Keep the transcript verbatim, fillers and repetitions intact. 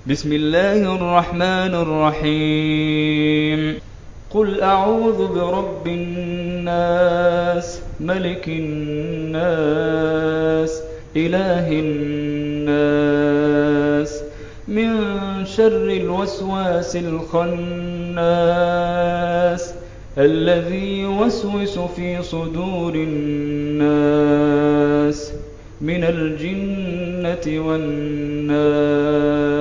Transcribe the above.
بسم الله الرحمن الرحيم قل أعوذ برب الناس ملك الناس إله الناس من شر الوسواس الخناس الذي يوسوس في صدور الناس من الجنة والناس